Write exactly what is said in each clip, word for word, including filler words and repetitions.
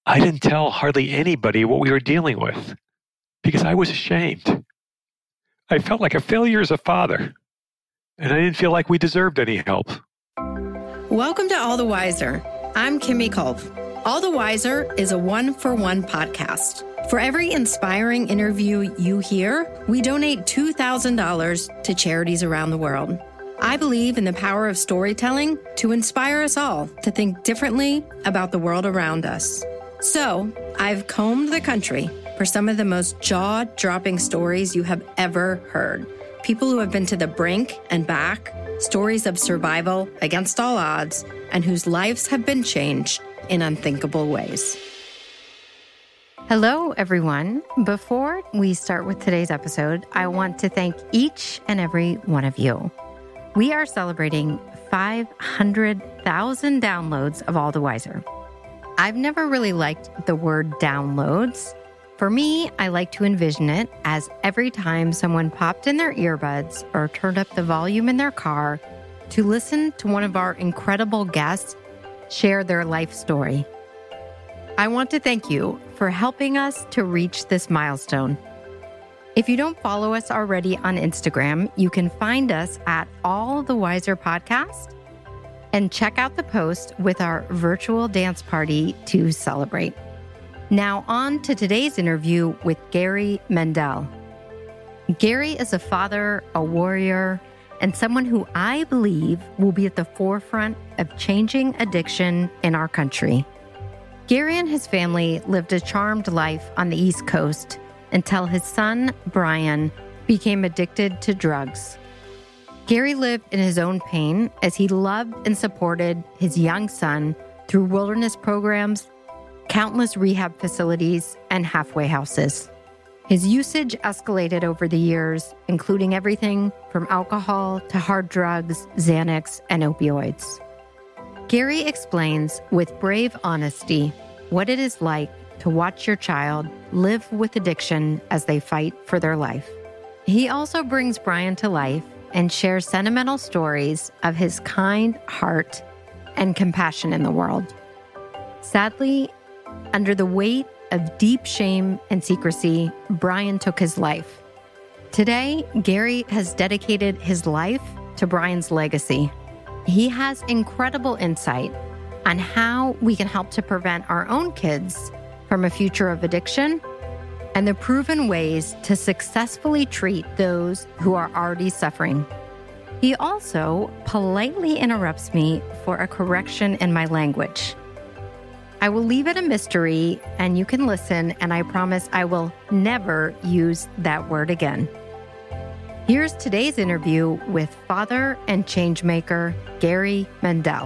I didn't tell hardly anybody what we were dealing with because I was ashamed. I felt like a failure as a father, and I didn't feel like we deserved any help. Welcome to All the Wiser. I'm Kimmy Culp. All the Wiser is a one-for-one podcast. For every inspiring interview you hear, we donate two thousand dollars to charities around the world. I believe in the power of storytelling to inspire us all to think differently about the world around us. So, I've combed the country for some of the most jaw-dropping stories you have ever heard. People who have been to the brink and back, stories of survival against all odds, and whose lives have been changed in unthinkable ways. Hello, everyone. Before we start with today's episode, I want to thank each and every one of you. We are celebrating five hundred thousand downloads of All the Wiser. I've never really liked the word downloads. For me, I like to envision it as every time someone popped in their earbuds or turned up the volume in their car to listen to one of our incredible guests share their life story. I want to thank you for helping us to reach this milestone. If you don't follow us already on Instagram, you can find us at All the Wiser Podcast and check out the post with our virtual dance party to celebrate. Now on to today's interview with Gary Mendel. Gary is a father, a warrior, and someone who I believe will be at the forefront of changing addiction in our country. Gary and his family lived a charmed life on the East Coast until his son, Brian, became addicted to drugs. Gary lived in his own pain as he loved and supported his young son through wilderness programs, countless rehab facilities, and halfway houses. His usage escalated over the years, including everything from alcohol to hard drugs, Xanax, and opioids. Gary explains with brave honesty what it is like to watch your child live with addiction as they fight for their life. He also brings Brian to life and shares sentimental stories of his kind heart and compassion in the world. Sadly, under the weight of deep shame and secrecy, Brian took his life. Today, Gary has dedicated his life to Brian's legacy. He has incredible insight on how we can help to prevent our own kids from a future of addiction and the proven ways to successfully treat those who are already suffering. He also politely interrupts me for a correction in my language. I will leave it a mystery, and you can listen, and I promise I will never use that word again. Here's today's interview with father and changemaker Gary Mendel.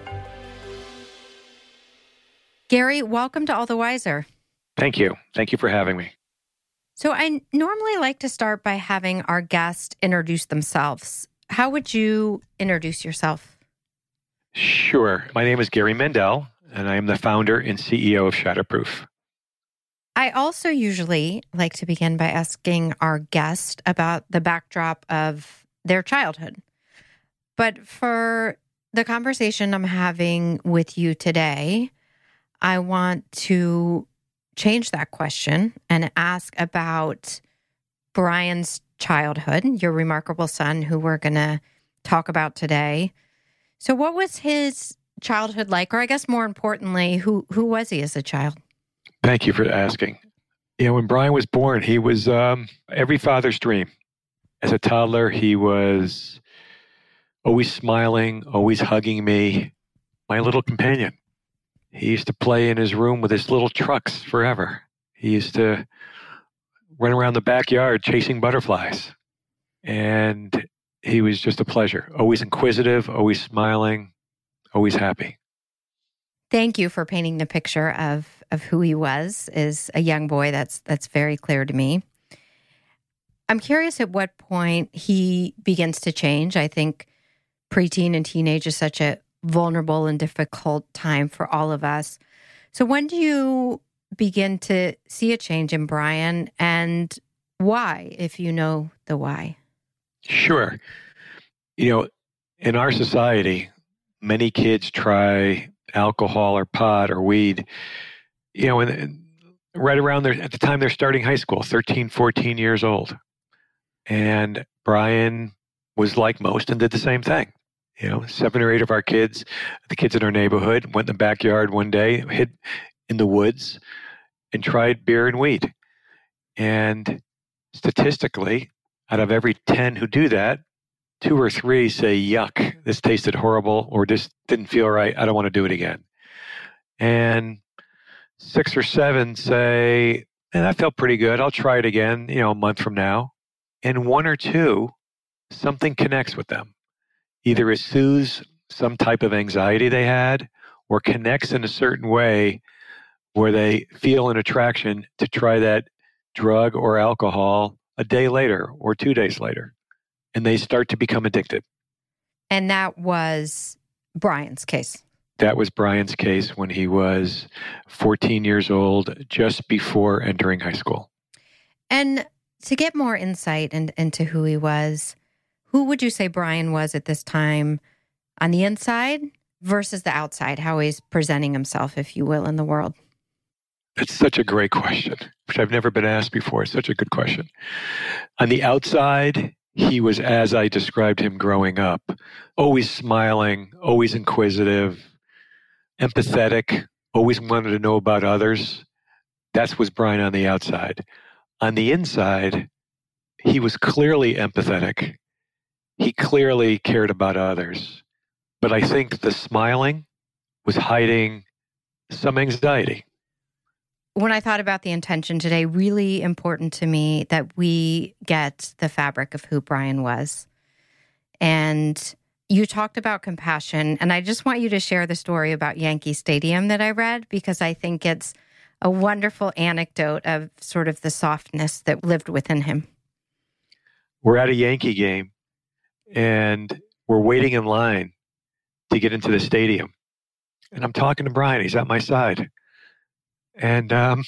Gary, welcome to All the Wiser. Thank you. Thank you for having me. So I normally like to start by having our guests introduce themselves. How would you introduce yourself? Sure. My name is Gary Mendel, and I am the founder and C E O of Shatterproof. I also usually like to begin by asking our guest about the backdrop of their childhood. But for the conversation I'm having with you today, I want to change that question and ask about Brian's childhood, your remarkable son who we're going to talk about today. So what was his childhood like? Or I guess more importantly, who who was he as a child? Thank you for asking. You know, when Brian was born, he was um, every father's dream. As a toddler, he was always smiling, always hugging me, my little companion. He used to play in his room with his little trucks forever. He used to run around the backyard chasing butterflies. And he was just a pleasure. Always inquisitive, always smiling, always happy. Thank you for painting the picture of, of who he was as a young boy. That's that's very clear to me. I'm curious at what point he begins to change. I think preteen and teenage is such a vulnerable and difficult time for all of us. So when do you begin to see a change in Brian, and why, if you know the why? Sure. You know, in our society, many kids try alcohol or pot or weed you know, and, and right around there, at the time they're starting high school, thirteen, fourteen years old. And Brian was like most and did the same thing. You know, seven or eight of our kids, the kids in our neighborhood, went in the backyard one day, hid in the woods, and tried beer and weed. And statistically, out of every ten who do that, two or three say, yuck, this tasted horrible, or this didn't feel right, I don't want to do it again. And six or seven say, and that felt pretty good, I'll try it again, you know, a month from now. And one or two, something connects with them. Either it soothes some type of anxiety they had, or connects in a certain way where they feel an attraction to try that drug or alcohol a day later or two days later. And they start to become addicted. And that was Brian's case. That was Brian's case when he was fourteen years old, just before entering high school. And to get more insight in, into who he was, who would you say Brian was at this time on the inside versus the outside, how he's presenting himself, if you will, in the world? That's such a great question, which I've never been asked before. It's such a good question. On the outside, he was as I described him growing up, always smiling, always inquisitive, empathetic, always wanted to know about others. That was Brian on the outside. On the inside, he was clearly empathetic. He clearly cared about others. But I think the smiling was hiding some anxiety. When I thought about the intention today, really important to me that we get the fabric of who Brian was. And you talked about compassion, and I just want you to share the story about Yankee Stadium that I read, because I think it's a wonderful anecdote of sort of the softness that lived within him. We're at a Yankee game, and we're waiting in line to get into the stadium. And I'm talking to Brian. He's at my side. And um,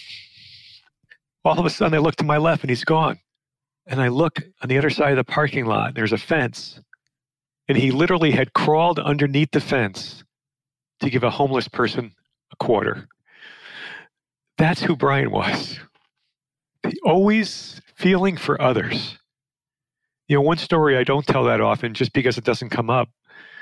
all of a sudden, I look to my left, and he's gone. And I look on the other side of the parking lot. There's a fence. And he literally had crawled underneath the fence to give a homeless person a quarter. That's who Brian was. He always feeling for others. You know, one story I don't tell that often just because it doesn't come up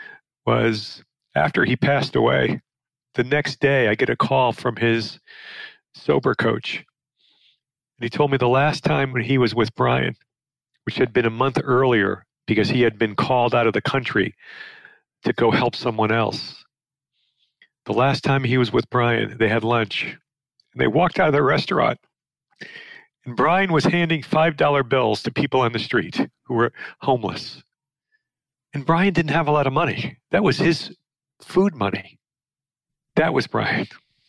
was after he passed away, the next day I get a call from his sober coach. And he told me the last time when he was with Brian, which had been a month earlier because he had been called out of the country to go help someone else. The last time he was with Brian, they had lunch. And they walked out of the restaurant, and Brian was handing five dollar bills to people on the street who were homeless. And Brian didn't have a lot of money. That was his food money. That was Brian.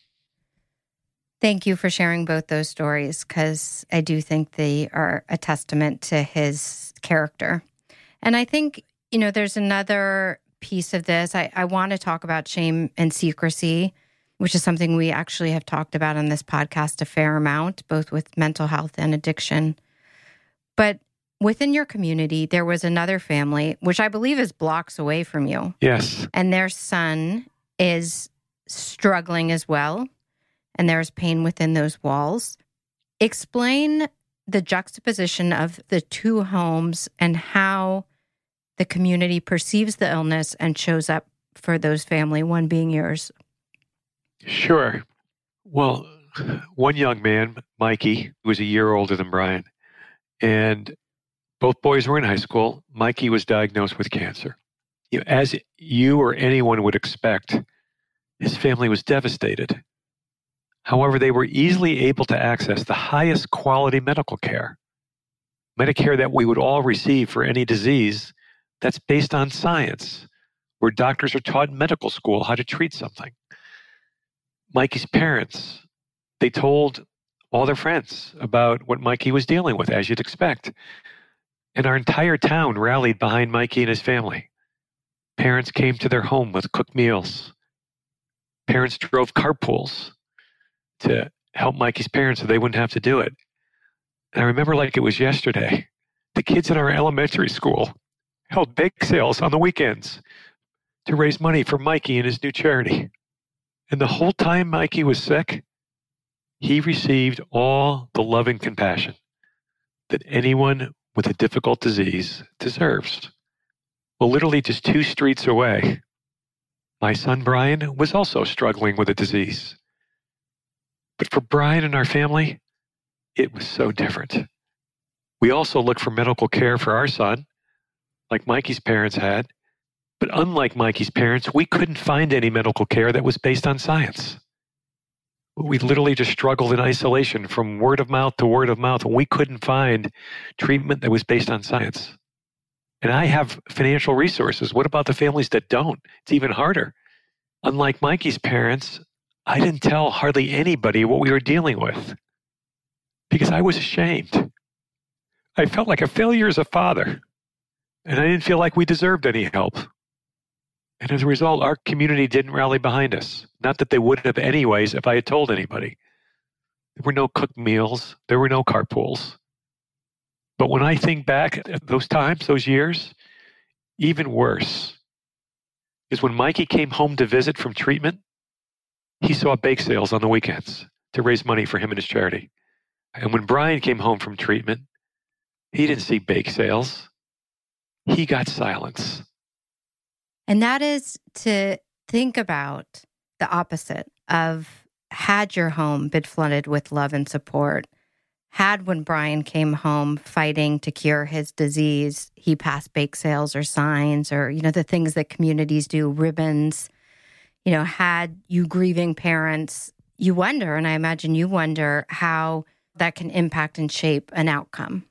Thank you for sharing both those stories, because I do think they are a testament to his character. And I think, you know, there's another piece of this. I, I want to talk about shame and secrecy, which is something we actually have talked about on this podcast a fair amount, both with mental health and addiction. But within your community, there was another family, which I believe is blocks away from you. Yes. And their son is struggling as well, and there's pain within those walls. Explain the juxtaposition of the two homes and how the community perceives the illness and shows up for those family, one being yours. Sure. Well, one young man, Mikey, was a year older than Brian, and both boys were in high school. Mikey was diagnosed with cancer. You know, as you or anyone would expect, his family was devastated. However, they were easily able to access the highest quality medical care, Medicare that we would all receive for any disease that's based on science, where doctors are taught in medical school how to treat something. Mikey's parents, they told all their friends about what Mikey was dealing with, as you'd expect. And our entire town rallied behind Mikey and his family. Parents came to their home with cooked meals. Parents drove carpools to help Mikey's parents so they wouldn't have to do it. And I remember like it was yesterday, the kids in our elementary school held bake sales on the weekends to raise money for Mikey and his new charity. And the whole time Mikey was sick, He received all the love and compassion that anyone with a difficult disease deserves. Well, literally just two streets away, my son Brian was also struggling with a disease. But for Brian and our family, it was so different. We also looked for medical care for our son, like Mikey's parents had. But unlike Mikey's parents, we couldn't find any medical care that was based on science. We literally just struggled in isolation from word of mouth to word of mouth, and we couldn't find treatment that was based on science. And I have financial resources. What about the families that don't? It's even harder. Unlike Mikey's parents, I didn't tell hardly anybody what we were dealing with because I was ashamed. I felt like a failure as a father, and I didn't feel like we deserved any help. And as a result, our community didn't rally behind us. Not that they would have anyways if I had told anybody. There were no cooked meals. There were no carpools. But when I think back at those times, those years, even worse is when Mikey came home to visit from treatment, he saw bake sales on the weekends to raise money for him and his charity. And when Brian came home from treatment, he didn't see bake sales. He got silence. And that is to think about the opposite of had your home been flooded with love and support, had when Brian came home fighting to cure his disease, he passed bake sales or signs or, you know, the things that communities do, ribbons, you know, had you grieving parents, you wonder, and I imagine you wonder how that can impact and shape an outcome.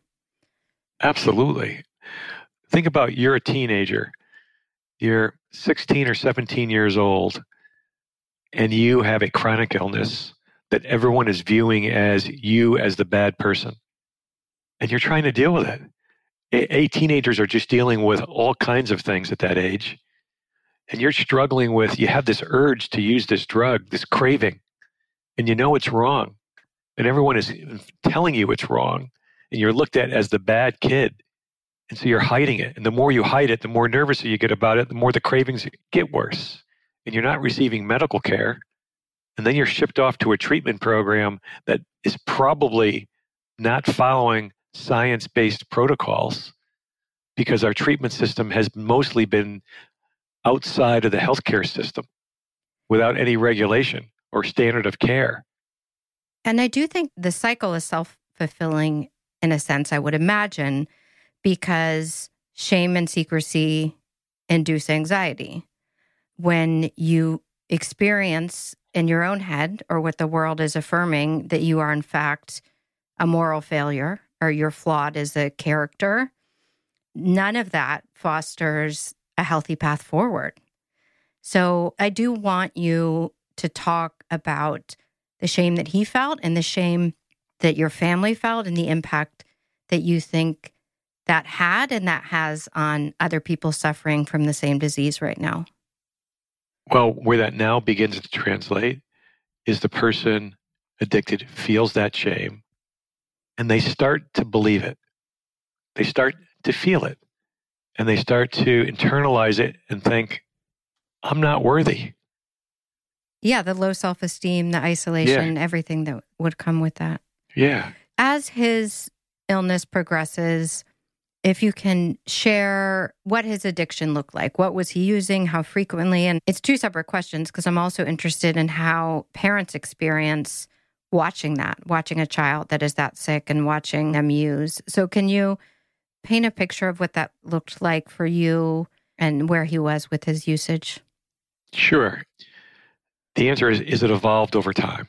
Absolutely. Think about you're a teenager. You're sixteen or seventeen years old, and you have a chronic illness that everyone is viewing as you as the bad person. And you're trying to deal with it. A, a teenagers are just dealing with all kinds of things at that age. And you're struggling with, you have this urge to use this drug, this craving, and you know it's wrong. And everyone is telling you it's wrong. And you're looked at as the bad kid. And so you're hiding it. And the more you hide it, the more nervous you get about it, the more the cravings get worse. And you're not receiving medical care. And then you're shipped off to a treatment program that is probably not following science-based protocols because our treatment system has mostly been outside of the healthcare system without any regulation or standard of care. And I do think the cycle is self-fulfilling in a sense, I would imagine, because shame and secrecy induce anxiety. When you experience in your own head or what the world is affirming that you are in fact a moral failure or you're flawed as a character, none of that fosters a healthy path forward. So I do want you to talk about the shame that he felt and the shame that your family felt and the impact that you think that had and that has on other people suffering from the same disease right now. Well, where that now begins to translate is the person addicted feels that shame and they start to believe it. They start to feel it and they start to internalize it and think, I'm not worthy. Yeah, the low self-esteem, the isolation, yeah. Everything that would come with that. Yeah. As his illness progresses, if you can share what his addiction looked like, what was he using, how frequently? And it's two separate questions because I'm also interested in how parents experience watching that, watching a child that is that sick and watching them use. So can you paint a picture of what that looked like for you and where he was with his usage? Sure. The answer is, is it evolved over time.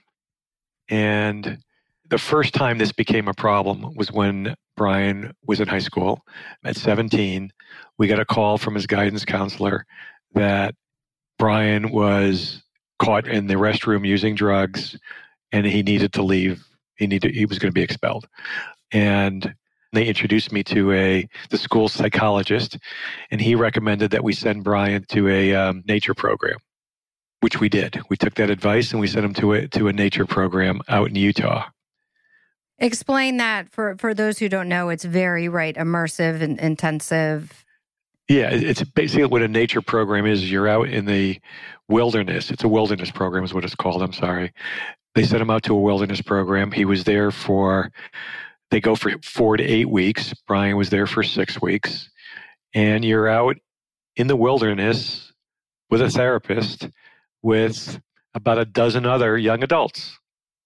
And the first time this became a problem was when Brian was in high school. At seventeen, we got a call from his guidance counselor that Brian was caught in the restroom using drugs and he needed to leave. He needed, he was going to be expelled. And they introduced me to a the school psychologist, and he recommended that we send Brian to a um, nature program, which we did. We took that advice and we sent him to a, to a nature program out in Utah. Explain that for, for those who don't know. It's very, right, immersive and intensive. Yeah, it's basically what a nature program is. You're out in the wilderness. It's a wilderness program is what it's called. I'm sorry. They sent him out to a wilderness program. He was there for, they go for four to eight weeks. Brian was there for six weeks. And you're out in the wilderness with a therapist with about a dozen other young adults.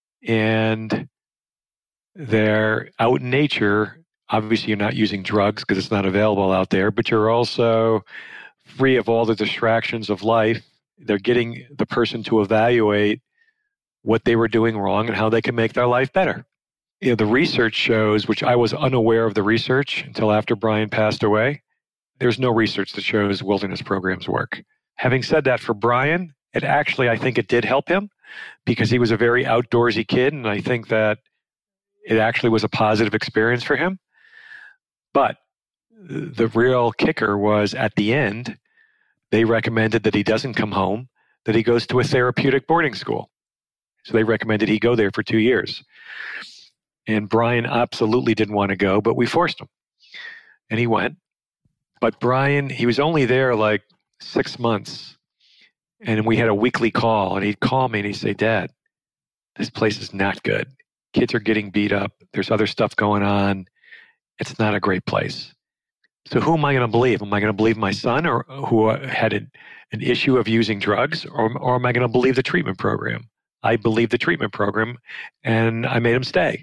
And they're out in nature. Obviously, you're not using drugs because it's not available out there, but you're also free of all the distractions of life. They're getting the person to evaluate what they were doing wrong and how they can make their life better. You know, the research shows, which I was unaware of the research until after Brian passed away, there's no research that shows wilderness programs work. Having said that, for Brian, it actually, I think it did help him because he was a very outdoorsy kid, and I think that it actually was a positive experience for him. But the real kicker was at the end, they recommended that he doesn't come home, that he goes to a therapeutic boarding school. So they recommended he go there for two years. And Brian absolutely didn't want to go, but we forced him. And he went. But Brian, he was only there like six months. And we had a weekly call. And he'd call me and he'd say, Dad, this place is not good. Kids are getting beat up. There's other stuff going on. It's not a great place. So who am I going to believe? Am I going to believe my son or who had an, an issue of using drugs? Or, or am I going to believe the treatment program? I believed the treatment program and I made him stay.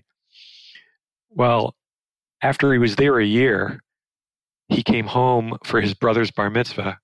Well, after he was there a year, he came home for his brother's bar mitzvah.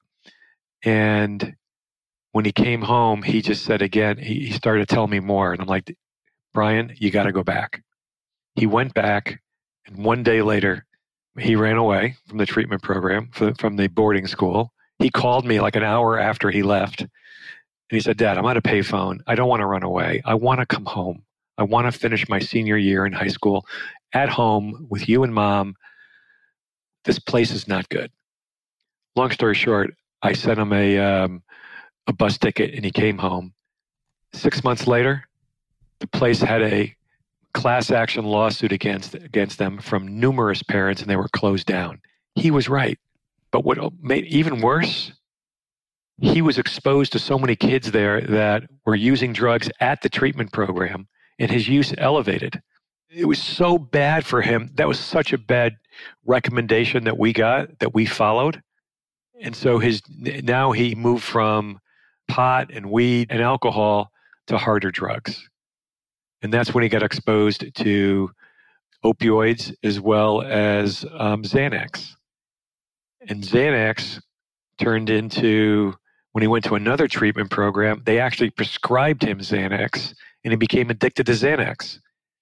And when he came home, he just said again, he, he started to tell me more. And I'm like, Brian, you got to go back. He went back. And one day later, he ran away from the treatment program, from the boarding school. He called me like an hour after he left. And he said, Dad, I'm on a payphone. I don't want to run away. I want to come home. I want to finish my senior year in high school at home with you and Mom. This place is not good. Long story short, I sent him a, um, a bus ticket and he came home. Six months later, the place had a class action lawsuit against against them from numerous parents, and they were closed down. He was right. But what made even worse, he was exposed to so many kids there that were using drugs at the treatment program, and his use elevated. It was so bad for him. That was such a bad recommendation that we got, that we followed. And so his now he moved from pot and weed and alcohol to harder drugs. And that's when he got exposed to opioids as well as um, Xanax. And Xanax turned into, when he went to another treatment program, they actually prescribed him Xanax, and he became addicted to Xanax.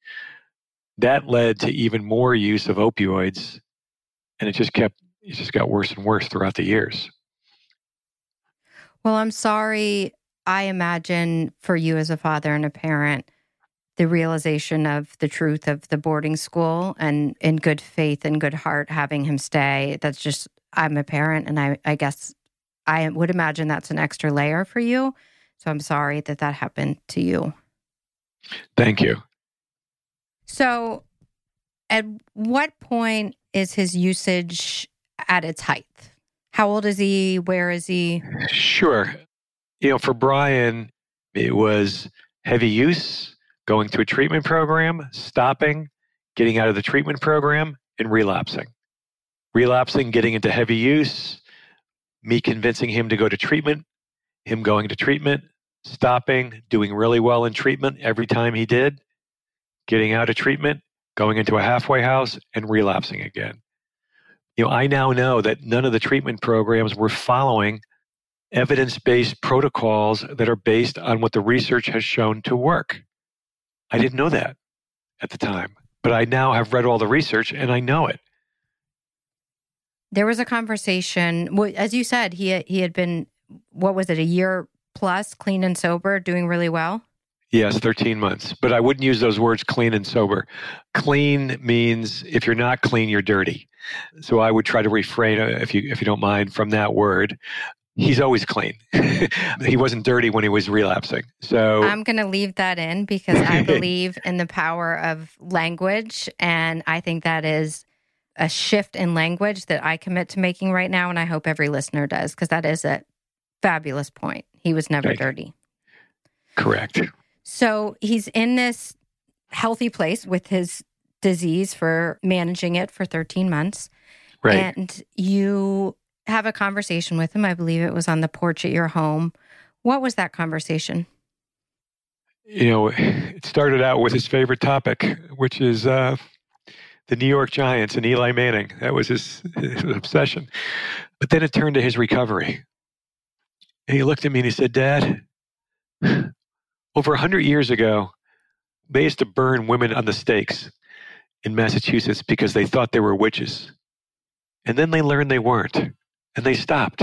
That led to even more use of opioids, and it just kept, it just got worse and worse throughout the years. Well, I'm sorry. I imagine for you as a father and a parent, the realization of the truth of the boarding school and in good faith and good heart having him stay, that's just, I'm a parent and I, I guess I would imagine that's an extra layer for you. So I'm sorry that that happened to you. Thank you. So at what point is his usage at its height? How old is he? Where is he? Sure. You know, for Brian, it was heavy use, going to a treatment program, stopping, getting out of the treatment program, and relapsing. Relapsing, getting into heavy use, me convincing him to go to treatment, him going to treatment, stopping, doing really well in treatment every time he did, getting out of treatment, going into a halfway house, and relapsing again. You know, I now know that none of the treatment programs were following evidence-based protocols that are based on what the research has shown to work. I didn't know that at the time, but I now have read all the research and I know it. There was a conversation, as you said, he he had been, what was it, a year plus, clean and sober, doing really well? Yes, thirteen months. But I wouldn't use those words, clean and sober. Clean means if you're not clean, you're dirty. So I would try to refrain, if you if you don't mind, from that word. He's always clean. He wasn't dirty when he was relapsing. So I'm going to leave that in because I believe in the power of language. And I think that is a shift in language that I commit to making right now. And I hope every listener does, because that is a fabulous point. He was never Thank dirty. You. Correct. So he's in this healthy place with his disease for managing it for thirteen months. Right. And you have a conversation with him. I believe it was on the porch at your home. What was that conversation? You know, it started out with his favorite topic, which is uh, the New York Giants and Eli Manning. That was his, his obsession. But then it turned to his recovery. And he looked at me and he said, Dad, over one hundred years ago, they used to burn women on the stakes in Massachusetts because they thought they were witches. And then they learned they weren't, and they stopped.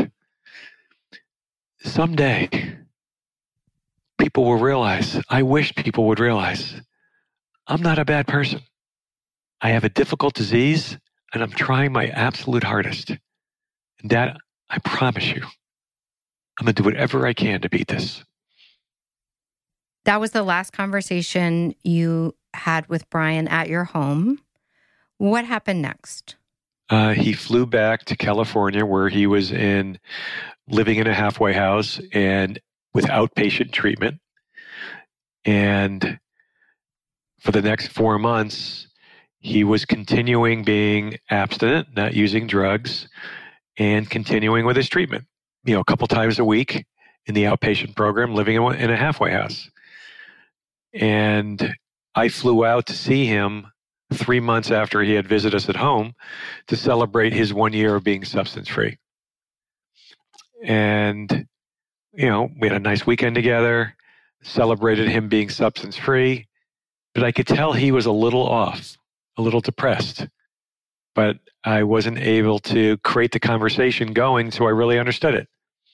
Someday, people will realize, I wish people would realize, I'm not a bad person. I have a difficult disease, and I'm trying my absolute hardest. And Dad, I promise you, I'm going to do whatever I can to beat this. That was the last conversation you had with Brian at your home. What happened next? Uh, he flew back to California, where he was in living in a halfway house and with outpatient treatment. And for the next four months, he was continuing being abstinent, not using drugs, and continuing with his treatment. You know, a couple times a week in the outpatient program, living in in a halfway house. And I flew out to see him three months after he had visited us at home to celebrate his one year of being substance free. And, you know, we had a nice weekend together, celebrated him being substance free, but I could tell he was a little off, a little depressed, but I wasn't able to create the conversation going, so I really understood it.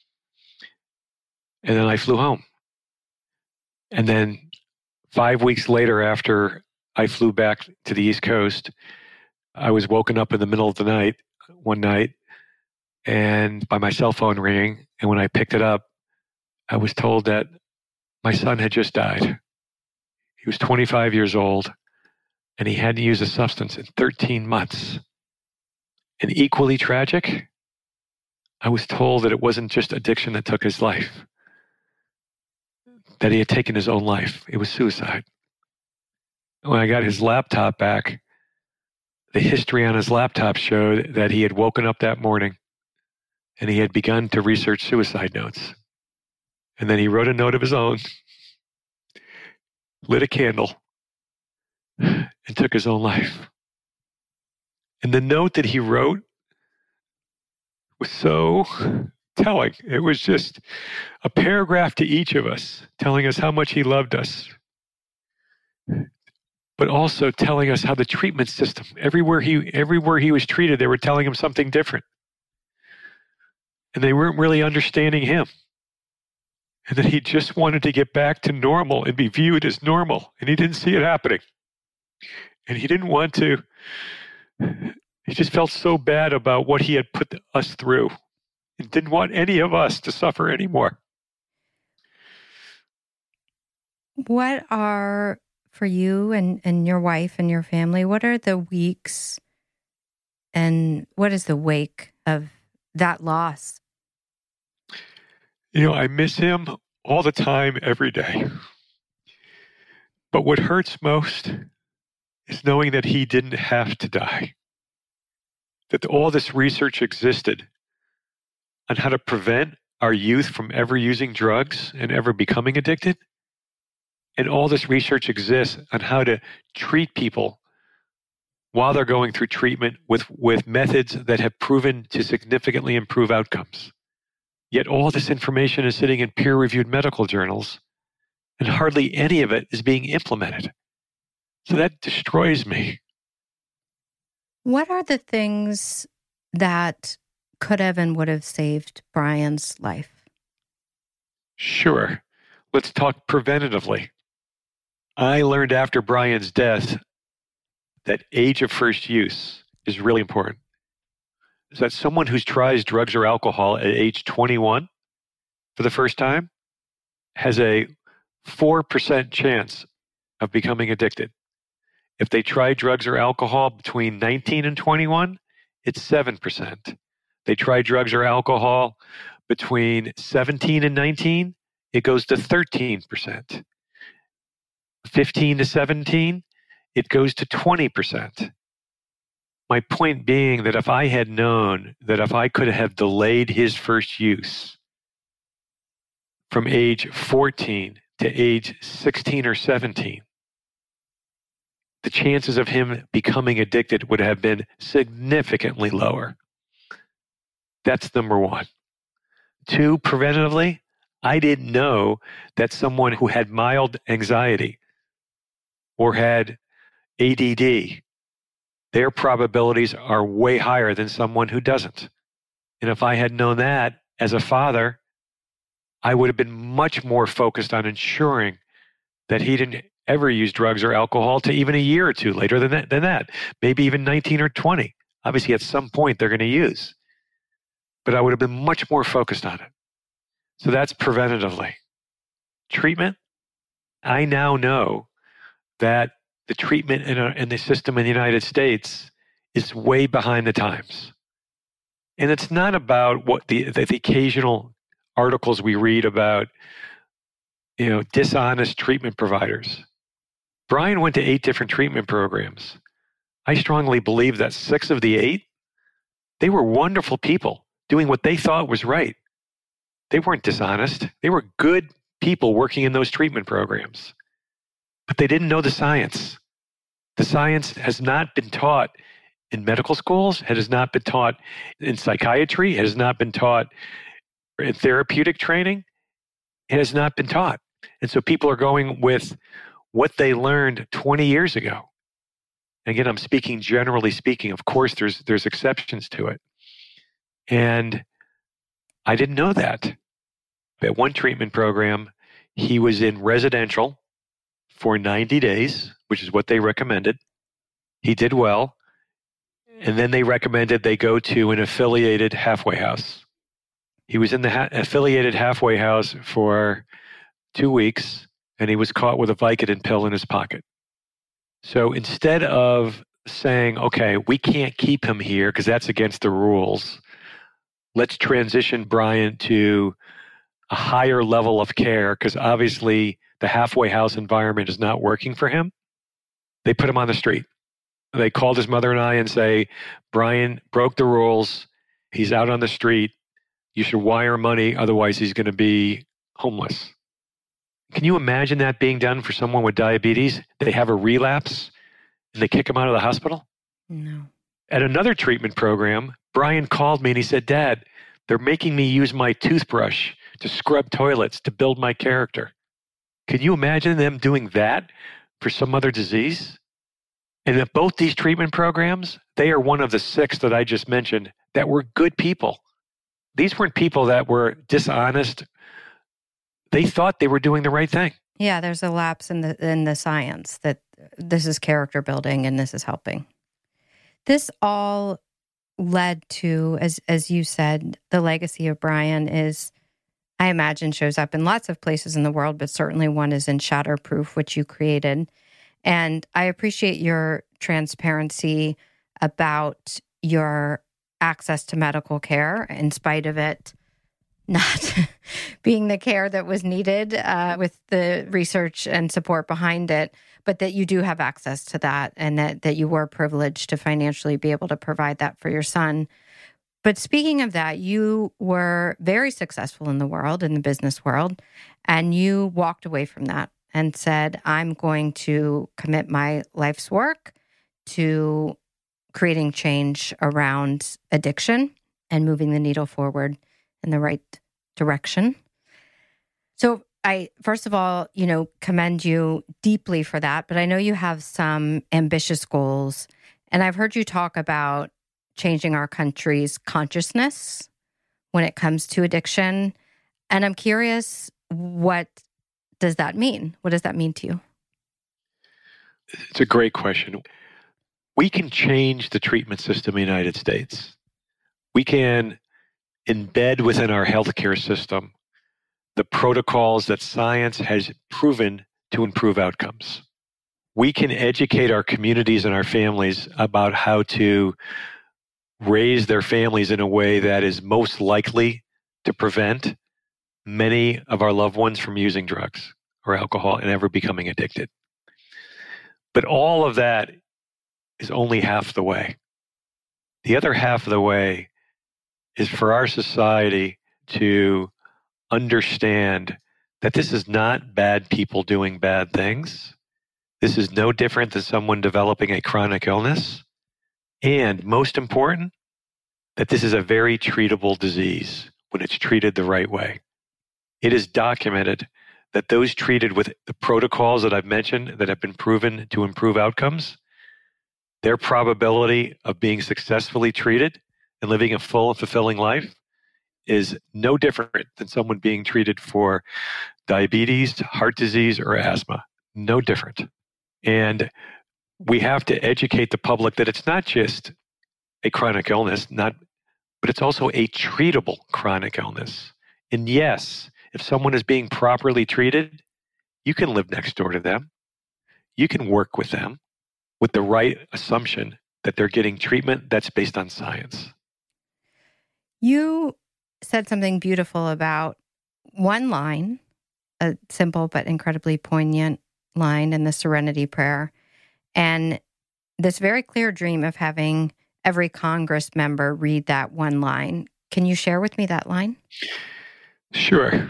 And then I flew home. And then five weeks later, after I flew back to the East Coast, I was woken up in the middle of the night, one night, and by my cell phone ringing. And when I picked it up, I was told that my son had just died. He was twenty-five years old, and he hadn't used a substance in thirteen months. And equally tragic, I was told that it wasn't just addiction that took his life, that he had taken his own life. It was suicide. When I got his laptop back, the history on his laptop showed that he had woken up that morning and he had begun to research suicide notes. And then he wrote a note of his own, lit a candle, and took his own life. And the note that he wrote was so telling. It was just a paragraph to each of us, telling us how much he loved us, but also telling us how the treatment system, everywhere he everywhere he was treated, they were telling him something different. And they weren't really understanding him. And that he just wanted to get back to normal and be viewed as normal. And he didn't see it happening. And he didn't want to, he just felt so bad about what he had put us through. And didn't want any of us to suffer anymore. What are, for you and, and your wife and your family, what are the weeks and what is the wake of that loss? You know, I miss him all the time, every day. But what hurts most is knowing that he didn't have to die. That all this research existed on how to prevent our youth from ever using drugs and ever becoming addicted. And all this research exists on how to treat people while they're going through treatment with, with methods that have proven to significantly improve outcomes. Yet all this information is sitting in peer-reviewed medical journals, and hardly any of it is being implemented. So that destroys me. What are the things that could have and would have saved Brian's life? Sure. Let's talk preventatively. I learned after Brian's death that age of first use is really important. Is that someone who tries drugs or alcohol at age twenty-one for the first time has a four percent chance of becoming addicted. If they try drugs or alcohol between nineteen and twenty-one, it's seven percent. They try drugs or alcohol between seventeen and nineteen, it goes to thirteen percent. fifteen to seventeen, it goes to twenty percent. My point being that if I had known that if I could have delayed his first use from age fourteen to age sixteen or seventeen, the chances of him becoming addicted would have been significantly lower. That's number one. Two, preventatively, I didn't know that someone who had mild anxiety or had A D D, their probabilities are way higher than someone who doesn't. And if I had known that as a father, I would have been much more focused on ensuring that he didn't ever use drugs or alcohol to even a year or two later than that, than that. Maybe even nineteen or twenty. Obviously, at some point, they're going to use. But I would have been much more focused on it. So that's preventatively. Treatment, I now know that the treatment in, a, in the system in the United States is way behind the times. And it's not about what the, the, the occasional articles we read about, you know, dishonest treatment providers. Brian went to eight different treatment programs. I strongly believe that six of the eight, they were wonderful people doing what they thought was right. They weren't dishonest. They were good people working in those treatment programs. But they didn't know the science. The science has not been taught in medical schools. It has not been taught in psychiatry. It has not been taught in therapeutic training. It has not been taught. And so people are going with what they learned twenty years ago. Again, I'm speaking generally speaking. Of course, there's there's exceptions to it. And I didn't know that. At one treatment program, he was in residential for ninety days, which is what they recommended. He did well. And then they recommended they go to an affiliated halfway house. He was in the ha- affiliated halfway house for two weeks, and he was caught with a Vicodin pill in his pocket. So instead of saying, okay, we can't keep him here because that's against the rules, let's transition Brian to a higher level of care because obviously the halfway house environment is not working for him, they put him on the street. They called his mother and I and say, Brian broke the rules. He's out on the street. You should wire money, otherwise he's going to be homeless. Can you imagine that being done for someone with diabetes? They have a relapse and they kick him out of the hospital? No. At another treatment program, Brian called me and he said, Dad, they're making me use my toothbrush to scrub toilets to build my character. Can you imagine them doing that for some other disease? And at both these treatment programs, they are one of the six that I just mentioned that were good people. These weren't people that were dishonest. They thought they were doing the right thing. Yeah, there's a lapse in the in the science that this is character building and this is helping. This all led to, as as you said, the legacy of Brian is, I imagine, shows up in lots of places in the world, but certainly one is in Shatterproof, which you created. And I appreciate your transparency about your access to medical care, in spite of it not being the care that was needed uh, with the research and support behind it, but that you do have access to that and that, that you were privileged to financially be able to provide that for your son. But speaking of that, you were very successful in the world, in the business world, and you walked away from that and said, I'm going to commit my life's work to creating change around addiction and moving the needle forward in the right direction. So I, first of all, you know, commend you deeply for that, but I know you have some ambitious goals. And I've heard you talk about changing our country's consciousness when it comes to addiction. And I'm curious, what does that mean? What does that mean to you? It's a great question. We can change the treatment system in the United States. We can embed within our healthcare system the protocols that science has proven to improve outcomes. We can educate our communities and our families about how to raise their families in a way that is most likely to prevent many of our loved ones from using drugs or alcohol and ever becoming addicted. But all of that is only half the way. The other half of the way is for our society to understand that this is not bad people doing bad things. This is no different than someone developing a chronic illness. And most important, that this is a very treatable disease when it's treated the right way. It is documented that those treated with the protocols that I've mentioned that have been proven to improve outcomes, their probability of being successfully treated and living a full and fulfilling life is no different than someone being treated for diabetes, heart disease, or asthma. No different. And we have to educate the public that it's not just a chronic illness, not, but it's also a treatable chronic illness. And yes, if someone is being properly treated, you can live next door to them. You can work with them with the right assumption that they're getting treatment that's based on science. You said something beautiful about one line, a simple but incredibly poignant line in the Serenity Prayer, and this very clear dream of having every Congress member read that one line. Can you share with me that line? Sure.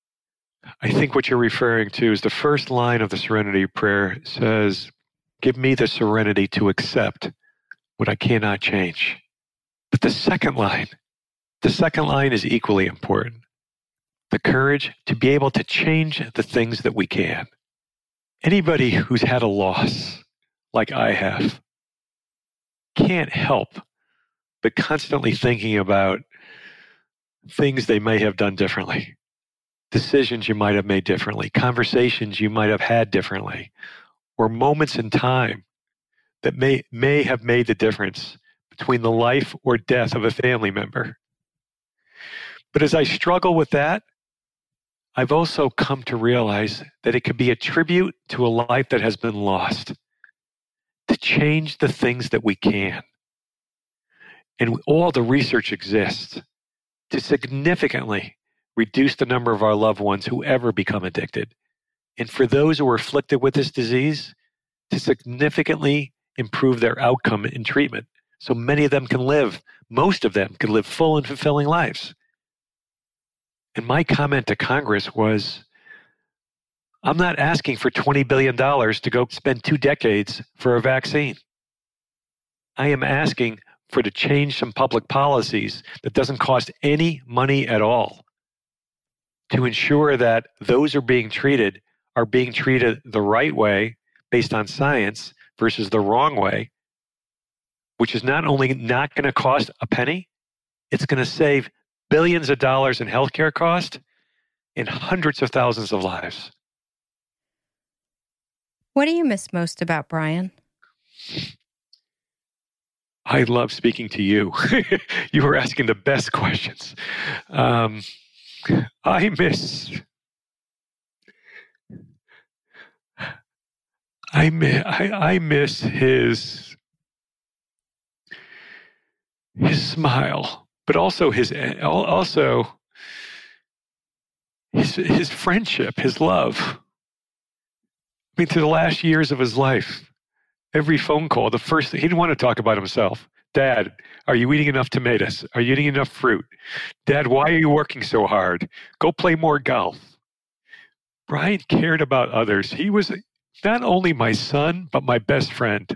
I think what you're referring to is the first line of the Serenity Prayer says, "Give me the serenity to accept what I cannot change." But the second line, the second line is equally important. The courage to be able to change the things that we can. Anybody who's had a loss, like I have, can't help but constantly thinking about things they may have done differently, decisions you might have made differently, conversations you might have had differently, or moments in time that may, may have made the difference between the life or death of a family member. But as I struggle with that, I've also come to realize that it could be a tribute to a life that has been lost, to change the things that we can. And all the research exists to significantly reduce the number of our loved ones who ever become addicted. And for those who are afflicted with this disease, to significantly improve their outcome in treatment. So many of them can live, most of them can live full and fulfilling lives. And my comment to Congress was, I'm not asking for twenty billion dollars to go spend two decades for a vaccine. I am asking for to change some public policies that doesn't cost any money at all to ensure that those who are being treated are being treated the right way based on science versus the wrong way, which is not only not going to cost a penny, it's going to save billions of dollars in healthcare cost and hundreds of thousands of lives. What do you miss most about Brian? I love speaking to you. You were asking the best questions. Um, I miss... I miss, I, I miss his his smile, but also his also his his friendship, his love. I mean, to the last years of his life, every phone call, the first thing, he didn't want to talk about himself. Dad, are you eating enough tomatoes? Are you eating enough fruit? Dad, why are you working so hard? Go play more golf. Brian cared about others. He was not only my son, but my best friend.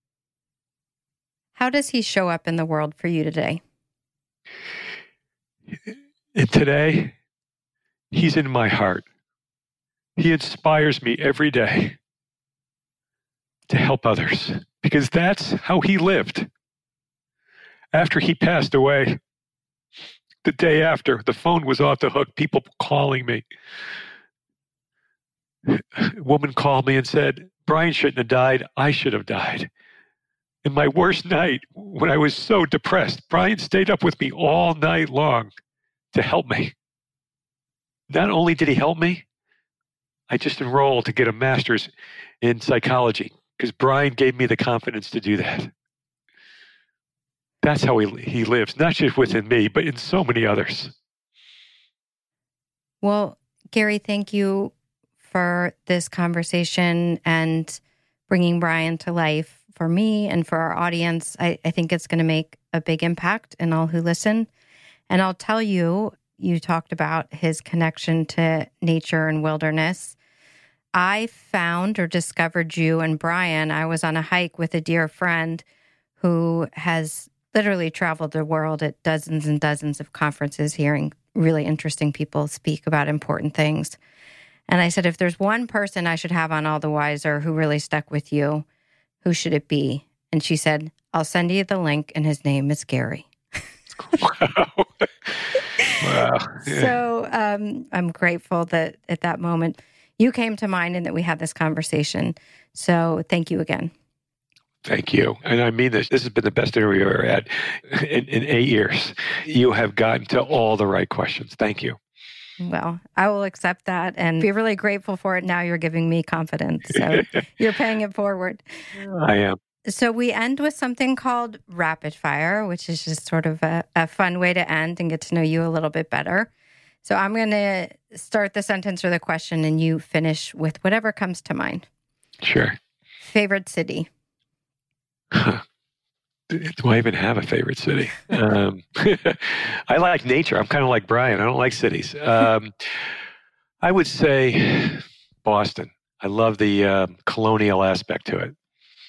How does he show up in the world for you today? And today, he's in my heart. He inspires me every day to help others because that's how he lived. After he passed away, the day after, the phone was off the hook, people calling me. A woman called me and said, Brian shouldn't have died. I should have died. In my worst night, when I was so depressed, Brian stayed up with me all night long to help me. Not only did he help me, I just enrolled to get a master's in psychology because Brian gave me the confidence to do that. That's how he, he lives, not just within me, but in so many others. Well, Gary, thank you for this conversation and bringing Brian to life for me and for our audience. I, I think it's going to make a big impact in all who listen. And I'll tell you, you talked about his connection to nature and wilderness. I found or discovered you and Brian. I was on a hike with a dear friend who has literally traveled the world at dozens and dozens of conferences, hearing really interesting people speak about important things. And I said, if there's one person I should have on All the Wiser who really stuck with you, who should it be? And she said, I'll send you the link, and his name is Gary. Wow. Wow. Yeah. So um, I'm grateful that at that moment you came to mind and that we had this conversation. So thank you again. Thank you. And I mean this. This has been the best interview I've ever had in, in eight years. You have gotten to all the right questions. Thank you. Well, I will accept that and be really grateful for it. Now you're giving me confidence. So you're paying it forward. I am. So we end with something called rapid fire, which is just sort of a, a fun way to end and get to know you a little bit better. So I'm going to start the sentence or the question, and you finish with whatever comes to mind. Sure. Favorite city? Huh. Do I even have a favorite city? Um, I like nature. I'm kind of like Brian. I don't like cities. Um, I would say Boston. I love the uh, colonial aspect to it.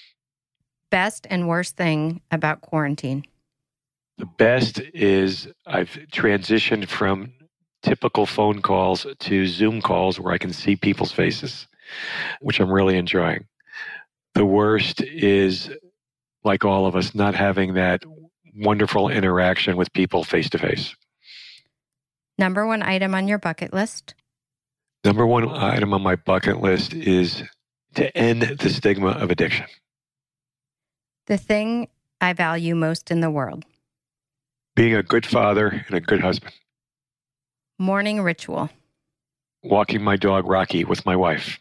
Best and worst thing about quarantine? The best is I've transitioned from typical phone calls to Zoom calls where I can see people's faces, which I'm really enjoying. The worst is, like all of us, not having that wonderful interaction with people face to face. Number one item on your bucket list? Number one item on my bucket list is to end the stigma of addiction. The thing I value most in the world? Being a good father and a good husband. Morning ritual? Walking my dog Rocky with my wife.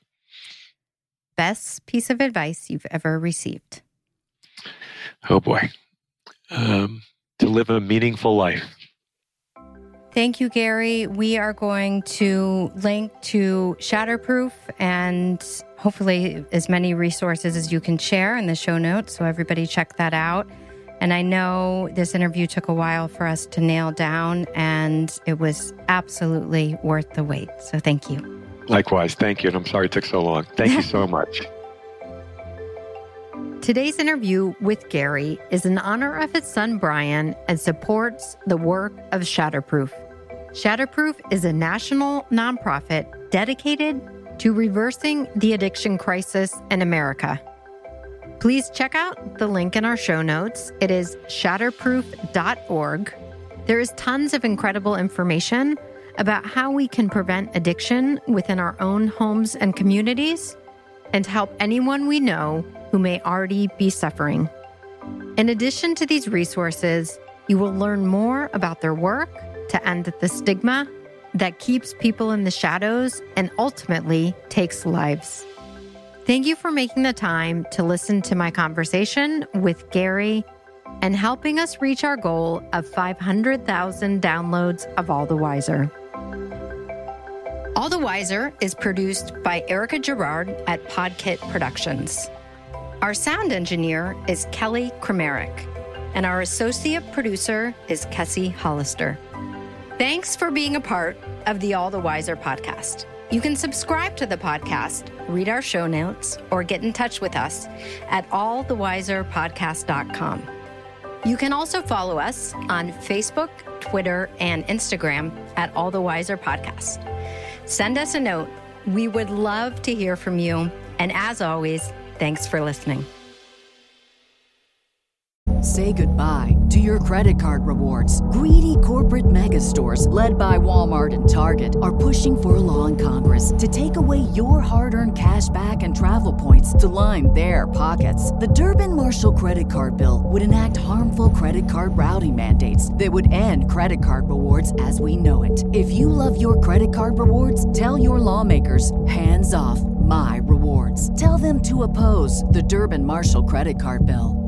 Best piece of advice you've ever received? Oh boy. Um, to live a meaningful life. Thank you, Gary. We are going to link to Shatterproof and hopefully as many resources as you can share in the show notes. So everybody check that out. And I know this interview took a while for us to nail down, and it was absolutely worth the wait. So thank you. Likewise. Thank you. And I'm sorry it took so long. Thank you so much. Today's interview with Gary is in honor of his son, Brian, and supports the work of Shatterproof. Shatterproof is a national nonprofit dedicated to reversing the addiction crisis in America. Please check out the link in our show notes. It is shatterproof dot org. There is tons of incredible information about how we can prevent addiction within our own homes and communities and help anyone we know who may already be suffering. In addition to these resources, you will learn more about their work to end the stigma that keeps people in the shadows and ultimately takes lives. Thank you for making the time to listen to my conversation with Gary and helping us reach our goal of five hundred thousand downloads of All the Wiser. All the Wiser is produced by Erica Gerard at Podkit Productions. Our sound engineer is Kelly Kramerick, and our associate producer is Kessie Hollister. Thanks for being a part of the All the Wiser podcast. You can subscribe to the podcast, read our show notes, or get in touch with us at all the wiser podcast dot com. You can also follow us on Facebook, Twitter, and Instagram at All the Wiser Podcast. Send us a note. We would love to hear from you. And as always, thanks for listening. Say goodbye to your credit card rewards. Greedy corporate mega stores, led by Walmart and Target, are pushing for a law in Congress to take away your hard-earned cash back and travel points to line their pockets. The Durbin-Marshall credit card bill would enact harmful credit card routing mandates that would end credit card rewards as we know it. If you love your credit card rewards, tell your lawmakers, hands off my rewards. Tell them to oppose the Durbin-Marshall credit card bill.